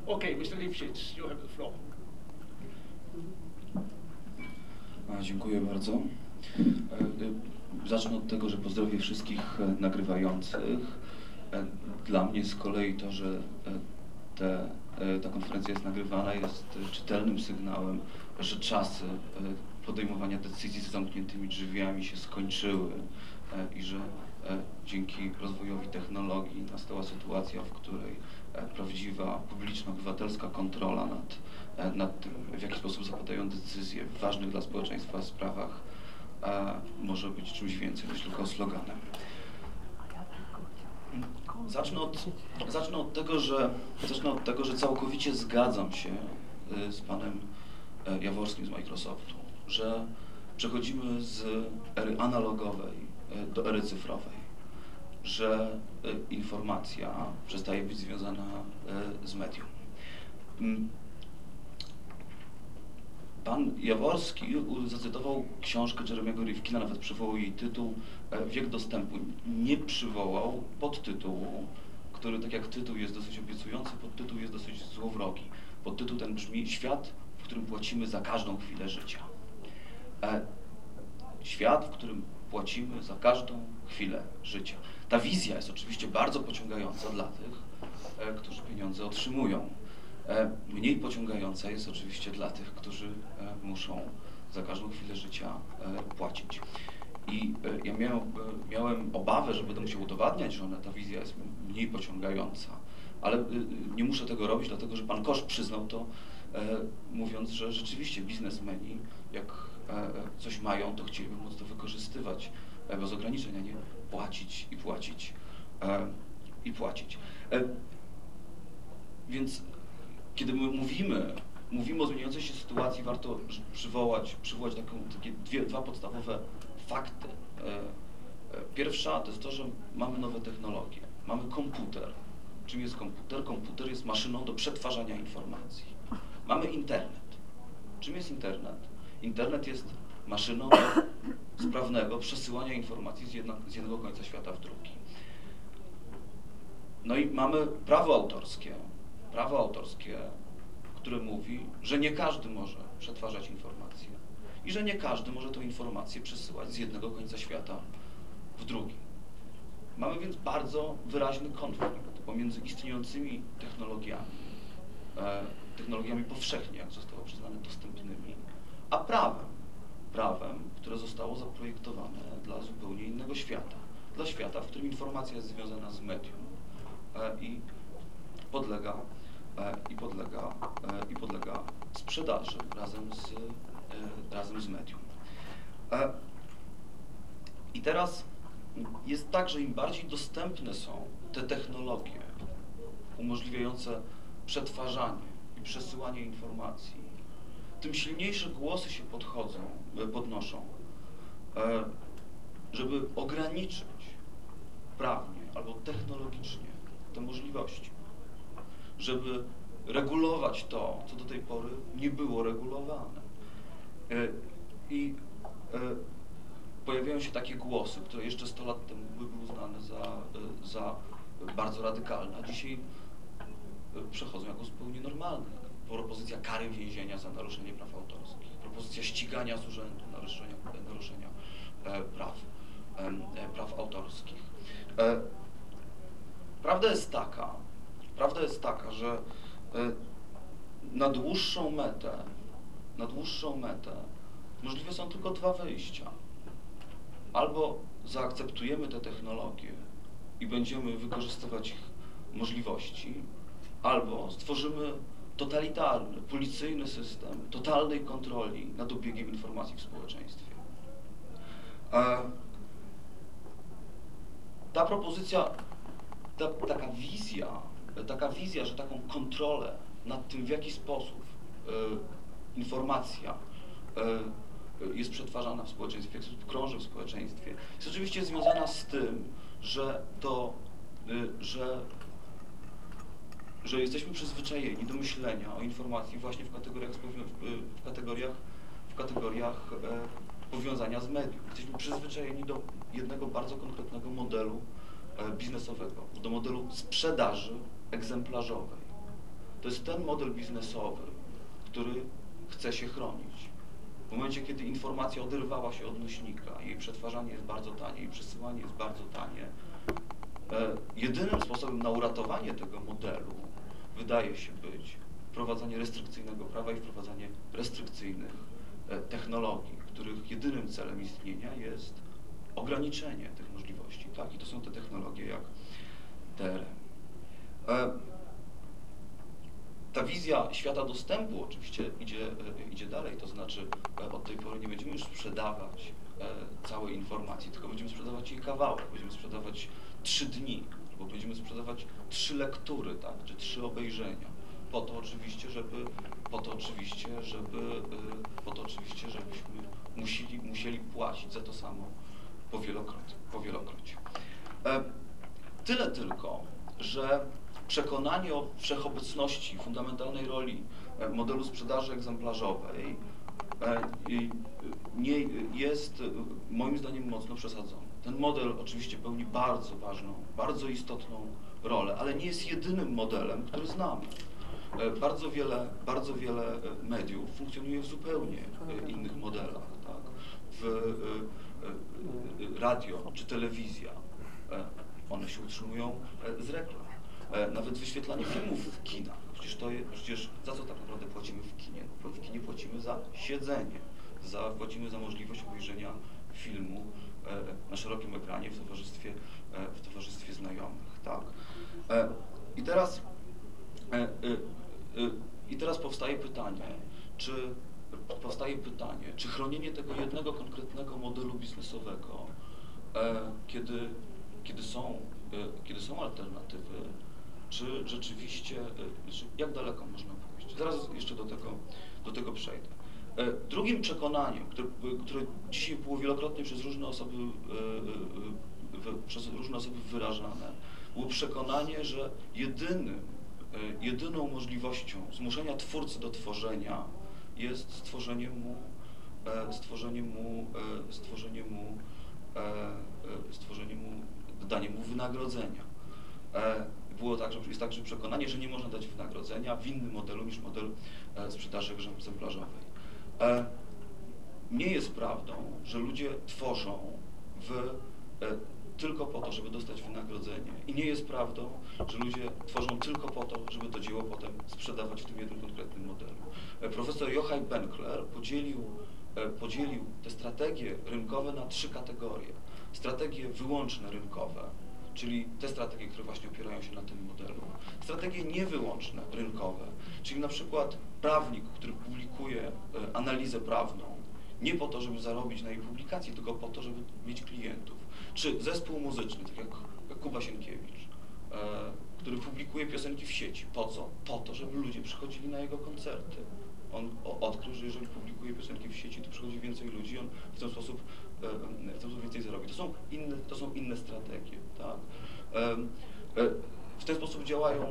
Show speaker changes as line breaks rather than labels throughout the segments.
Okay, Mr. Lifshitz, you have the floor.
Dziękuję bardzo. Zacznę od tego, że pozdrowię wszystkich nagrywających. Dla mnie z kolei to, że ta konferencja jest nagrywana, jest czytelnym sygnałem, że czasy podejmowania decyzji z zamkniętymi drzwiami się skończyły i że dzięki rozwojowi technologii nastała sytuacja, w której prawdziwa, publiczna, obywatelska kontrola nad tym, w jaki sposób zapadają decyzje w ważnych dla społeczeństwa sprawach, może być czymś więcej niż tylko sloganem. Zacznę od tego, że całkowicie zgadzam się z panem Jaworskim z Microsoftu, że przechodzimy z ery analogowej do ery cyfrowej, że informacja przestaje być związana z medium. Pan Jaworski zacytował książkę Jeremiego Rifkina, nawet przywołał jej tytuł Wiek dostępu. Nie przywołał podtytułu, który, tak jak tytuł jest dosyć obiecujący, podtytuł jest dosyć złowrogi. Podtytuł ten brzmi Świat, w którym płacimy za każdą chwilę życia. Świat, w którym płacimy za każdą chwilę życia. Ta wizja jest oczywiście bardzo pociągająca dla tych, którzy pieniądze otrzymują. Mniej pociągająca jest oczywiście dla tych, którzy muszą za każdą chwilę życia płacić. I ja miałem obawę, że będę musiał udowadniać, że ta wizja jest mniej pociągająca, ale nie muszę tego robić, dlatego że pan Kosz przyznał to, mówiąc, że rzeczywiście biznesmeni, jak coś mają, to chcieliby móc to wykorzystywać bez ograniczeń, a nie płacić i płacić i płacić. Więc kiedy my mówimy o zmieniającej się sytuacji, warto przywołać takie dwa podstawowe fakty. Pierwsza to jest to, że mamy nowe technologie. Mamy komputer. Czym jest komputer? Komputer jest maszyną do przetwarzania informacji. Mamy internet. Czym jest internet? Internet jest maszyną do sprawnego przesyłania informacji z jednego końca świata w drugi. No i mamy prawo autorskie, które mówi, że nie każdy może przetwarzać informacje i że nie każdy może tę informację przesyłać z jednego końca świata w drugi. Mamy więc bardzo wyraźny konflikt pomiędzy istniejącymi technologiami powszechnie, jak zostało przyznane, dostępnymi, a prawem, które zostało zaprojektowane dla zupełnie innego świata. Dla świata, w którym informacja jest związana z medium i podlega sprzedaży razem z medium. I teraz jest tak, że im bardziej dostępne są te technologie umożliwiające przetwarzanie i przesyłanie informacji, tym silniejsze głosy się podnoszą, żeby ograniczyć prawnie albo technologicznie te możliwości, żeby regulować to, co do tej pory nie było regulowane. Pojawiają się takie głosy, które jeszcze 100 lat temu były uznane za bardzo radykalne, a dzisiaj przechodzą jako zupełnie normalne. Propozycja kary więzienia za naruszenie praw autorskich, propozycja ścigania z urzędu naruszenia praw autorskich. Prawda jest taka, że na dłuższą metę możliwe są tylko dwa wyjścia. Albo zaakceptujemy te technologie i będziemy wykorzystywać ich możliwości, albo stworzymy totalitarny, policyjny system totalnej kontroli nad obiegiem informacji w społeczeństwie. Ta propozycja, taka wizja, że taką kontrolę nad tym, w jaki sposób informacja jest przetwarzana w społeczeństwie, w jaki sposób krąży w społeczeństwie, jest oczywiście związana z tym, że jesteśmy przyzwyczajeni do myślenia o informacji właśnie w kategoriach powiązania z medium. Jesteśmy przyzwyczajeni do jednego bardzo konkretnego modelu biznesowego, do modelu sprzedaży egzemplarzowej. to jest ten model biznesowy, który chce się chronić. W momencie, kiedy informacja oderwała się od nośnika, jej przetwarzanie jest bardzo tanie, jej przesyłanie jest bardzo tanie, jedynym sposobem na uratowanie tego modelu wydaje się być wprowadzanie restrykcyjnego prawa i wprowadzanie restrykcyjnych technologii, których jedynym celem istnienia jest ograniczenie tych możliwości, tak? I to są te technologie jak DRM. Ta wizja świata dostępu oczywiście idzie dalej, to znaczy od tej pory nie będziemy już sprzedawać całej informacji, tylko będziemy sprzedawać jej kawałek, będziemy sprzedawać 3 dni, albo będziemy sprzedawać 3 lektury, tak? Czy 3 obejrzenia. Po to oczywiście, żebyśmy musieli płacić za to samo po wielokroć. Tyle tylko, że przekonanie o wszechobecności, fundamentalnej roli modelu sprzedaży egzemplarzowej nie jest moim zdaniem mocno przesadzony. Ten model oczywiście pełni bardzo ważną, bardzo istotną rolę, ale nie jest jedynym modelem, który znamy. Bardzo wiele mediów funkcjonuje w zupełnie innych modelach, tak? Radio czy telewizja, one się utrzymują z reklam. Nawet wyświetlanie filmów w kinach. Przecież za co tak naprawdę płacimy w kinie? No, w kinie płacimy za siedzenie, płacimy za możliwość obejrzenia filmu na szerokim ekranie w towarzystwie znajomych, tak? I teraz powstaje pytanie, czy chronienie tego jednego konkretnego modelu biznesowego, kiedy są alternatywy, czy rzeczywiście, jak daleko można pójść? Zaraz jeszcze do tego przejdę. Drugim przekonaniem, które dzisiaj było wielokrotnie przez różne osoby wyrażane, było przekonanie, że jedyną możliwością zmuszenia twórcy do tworzenia jest danie mu wynagrodzenia. Jest także przekonanie, że nie można dać wynagrodzenia w innym modelu niż model sprzedaży egzemplarzowej. Nie jest prawdą, że ludzie tworzą tylko po to, żeby dostać wynagrodzenie. I nie jest prawdą, że ludzie tworzą tylko po to, żeby to dzieło potem sprzedawać w tym jednym konkretnym modelu. Profesor Joachim Benkler podzielił te strategie rynkowe na 3 kategorie. Strategie wyłączne rynkowe, czyli te strategie, które właśnie opierają się na tym modelu. Strategie niewyłączne rynkowe, czyli na przykład prawnik, który publikuje analizę prawną, nie po to, żeby zarobić na jej publikacji, tylko po to, żeby mieć klientów. Czy zespół muzyczny, tak jak Kuba Sienkiewicz, który publikuje piosenki w sieci. Po co? Po to, żeby ludzie przychodzili na jego koncerty. On odkrył, że jeżeli publikuje piosenki w sieci, to przychodzi więcej ludzi, on w ten sposób więcej zarobi. To są inne strategie, tak? W ten sposób działają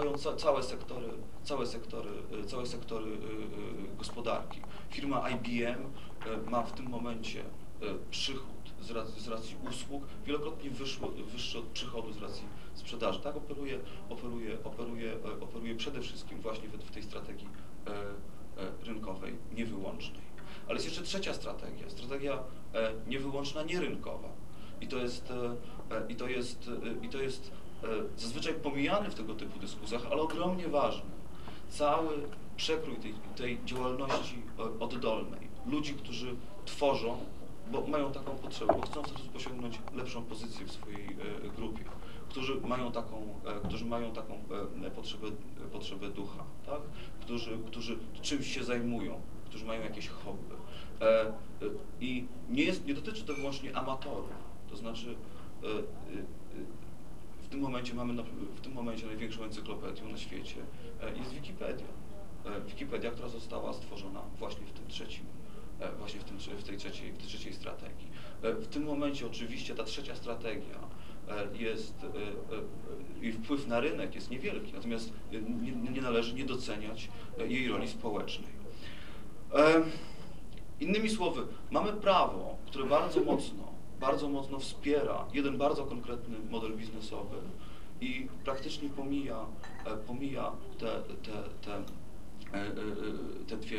całe sektory gospodarki. Firma IBM ma w tym momencie przychód z racji usług wielokrotnie wyższy od przychodu z racji sprzedaży. Tak operuje przede wszystkim właśnie w tej strategii rynkowej, niewyłącznej. Ale jest jeszcze trzecia strategia niewyłączna, nierynkowa. I to jest zazwyczaj pomijany w tego typu dyskusjach, ale ogromnie ważny. Cały przekrój tej działalności oddolnej, ludzi, którzy tworzą, bo mają taką potrzebę, bo chcą w ten sposób osiągnąć lepszą pozycję w swojej grupie, którzy mają taką potrzebę ducha, tak? Którzy czymś się zajmują, którzy mają jakieś hobby. I nie dotyczy to wyłącznie amatorów, to znaczy w tym momencie największą encyklopedią na świecie jest Wikipedia. Wikipedia, która została stworzona właśnie w tej trzeciej strategii. W tym momencie oczywiście ta trzecia strategia jej wpływ na rynek jest niewielki, natomiast nie należy nie doceniać jej roli społecznej. Innymi słowy, mamy prawo, które bardzo mocno wspiera jeden bardzo konkretny model biznesowy i praktycznie pomija te dwie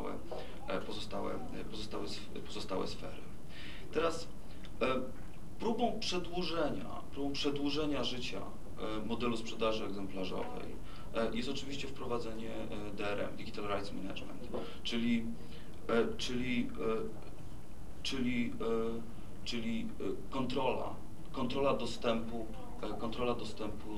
pozostałe sfery. Teraz próbą przedłużenia życia modelu sprzedaży egzemplarzowej jest oczywiście wprowadzenie DRM, Digital Rights Management, czyli kontrola dostępu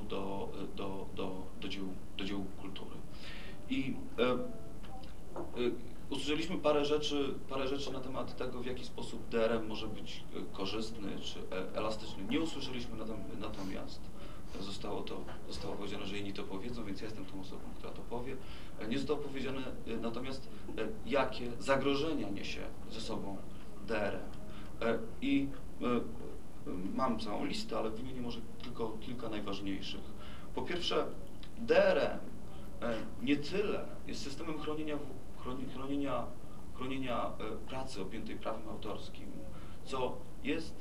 do dzieł kultury. I usłyszeliśmy parę rzeczy na temat tego, w jaki sposób DRM może być korzystny czy elastyczny. Nie usłyszeliśmy natomiast, zostało powiedziane, że inni to powiedzą, więc ja jestem tą osobą, która to powie. Nie zostało powiedziane natomiast, jakie zagrożenia niesie ze sobą DRM. I mam całą listę, ale wymienię może tylko kilka najważniejszych. Po pierwsze, DRM nie tyle jest systemem chronienia pracy objętej prawem autorskim, co jest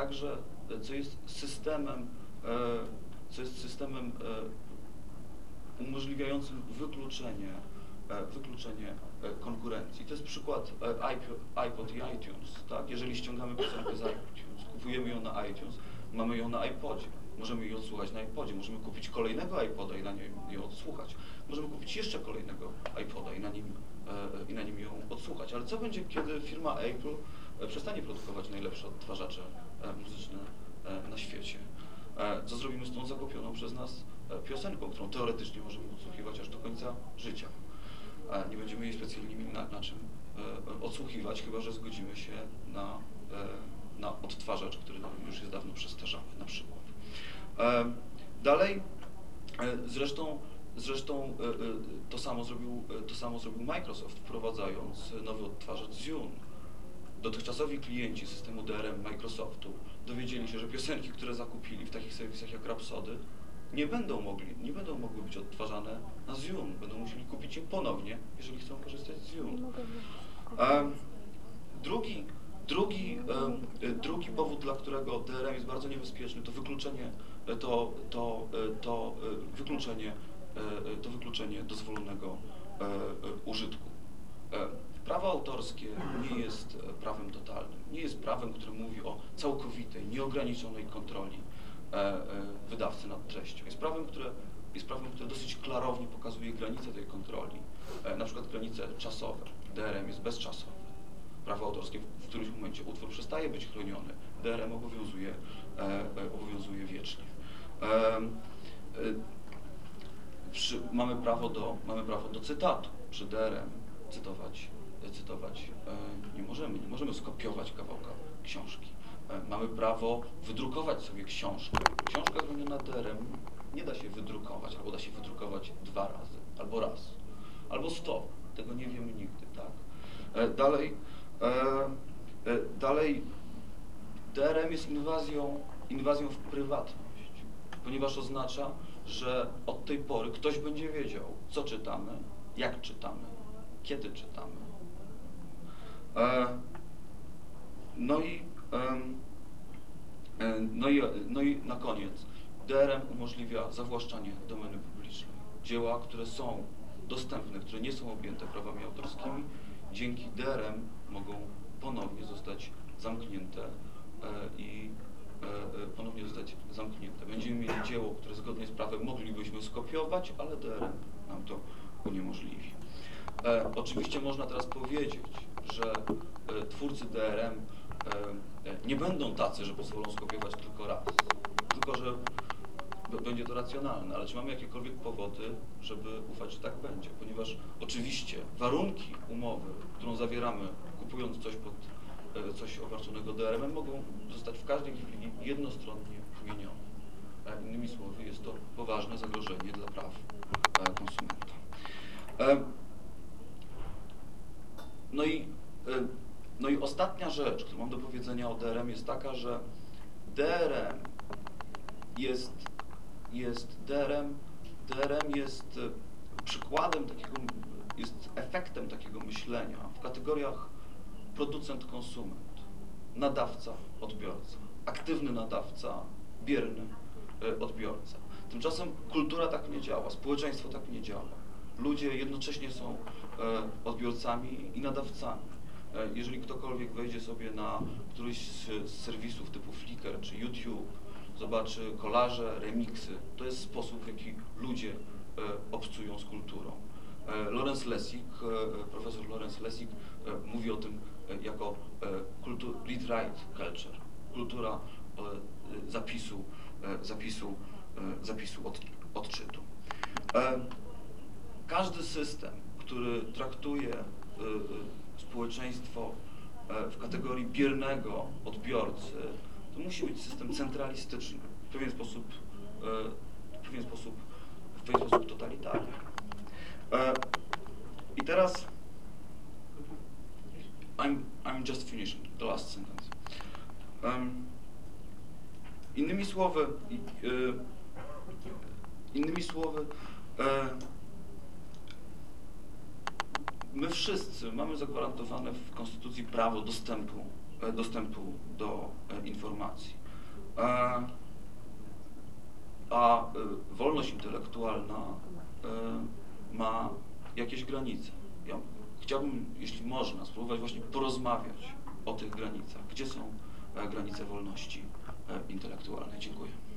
systemem umożliwiającym wykluczenie konkurencji. To jest przykład iPod i iTunes. Tak? Jeżeli ściągamy piosenkę z iTunes, kupujemy ją na iTunes, mamy ją na iPodzie. Możemy jej odsłuchać na iPodzie, możemy kupić kolejnego iPoda i na nim ją odsłuchać. Możemy kupić jeszcze kolejnego iPoda i na nim ją odsłuchać. Ale co będzie, kiedy firma Apple przestanie produkować najlepsze odtwarzacze muzyczne na świecie? Co zrobimy z tą zakupioną przez nas piosenką, którą teoretycznie możemy odsłuchiwać aż do końca życia? Nie będziemy jej specjalnie mieli na czym odsłuchiwać, chyba że zgodzimy się na odtwarzacz, który już jest dawno przestarzały, na przykład. Dalej, zresztą to samo zrobił Microsoft, wprowadzając nowy odtwarzacz Zune. Dotychczasowi klienci systemu DRM Microsoftu dowiedzieli się, że piosenki, które zakupili w takich serwisach jak Rhapsody, nie będą mogły być odtwarzane na Zune. Będą musieli kupić je ponownie, jeżeli chcą korzystać z Zune. Drugi powód, dla którego DRM jest bardzo niebezpieczny, to wykluczenie dozwolonego użytku. Prawo autorskie nie jest prawem totalnym, nie jest prawem, które mówi o całkowitej, nieograniczonej kontroli wydawcy nad treścią. Jest prawem, które dosyć klarownie pokazuje granice tej kontroli, na przykład granice czasowe. DRM jest bezczasowe. Prawo autorskie w którymś momencie utwór przestaje być chroniony. DRM obowiązuje wiecznie. Mamy prawo do cytatu. Przy DRM cytować nie możemy skopiować kawałka książki. Mamy prawo wydrukować sobie książkę. Książka zrobiona DRM nie da się wydrukować, albo da się wydrukować 2 razy, albo raz, albo 100. Tego nie wiemy nigdy, tak? Dalej DRM jest inwazją w prywatność, ponieważ oznacza, że od tej pory ktoś będzie wiedział, co czytamy, jak czytamy, kiedy czytamy. No i na koniec DRM umożliwia zawłaszczanie domeny publicznej. Dzieła, które są dostępne, które nie są objęte prawami autorskimi, dzięki DRM mogą ponownie zostać zamknięte Będziemy mieli dzieło, które zgodnie z prawem moglibyśmy skopiować, ale DRM nam to uniemożliwi. Oczywiście można teraz powiedzieć, że twórcy DRM nie będą tacy, że pozwolą skopiować tylko raz, tylko że będzie to racjonalne, ale czy mamy jakiekolwiek powody, żeby ufać, że tak będzie? Ponieważ oczywiście warunki umowy, którą zawieramy, kupując coś obarczonego DRM-em, mogą zostać w każdej chwili jednostronnie zmienione. Innymi słowy, jest to poważne zagrożenie dla praw konsumenta. No i ostatnia rzecz, którą mam do powiedzenia o DRM, jest taka, że DRM jest przykładem jest efektem takiego myślenia w kategoriach producent-konsument, nadawca-odbiorca, aktywny nadawca, bierny odbiorca. Tymczasem kultura tak nie działa, społeczeństwo tak nie działa. Ludzie jednocześnie są odbiorcami i nadawcami. Jeżeli ktokolwiek wejdzie sobie na któryś z serwisów typu Flickr czy YouTube, zobaczy kolaże, remiksy, to jest sposób, w jaki ludzie obcują z kulturą. Lawrence Lessig, profesor Lawrence Lessig mówi o tym jako read-write culture, kultura zapisu odczytu. Każdy system, który traktuje społeczeństwo w kategorii biernego odbiorcy, to musi być system centralistyczny, w pewien sposób totalitarny. I teraz I'm just finishing the last sentence. Innymi słowy, my wszyscy mamy zagwarantowane w Konstytucji prawo dostępu do informacji. A wolność intelektualna ma jakieś granice. Ja chciałbym, jeśli można, spróbować właśnie porozmawiać o tych granicach. Gdzie są granice wolności intelektualnej? Dziękuję.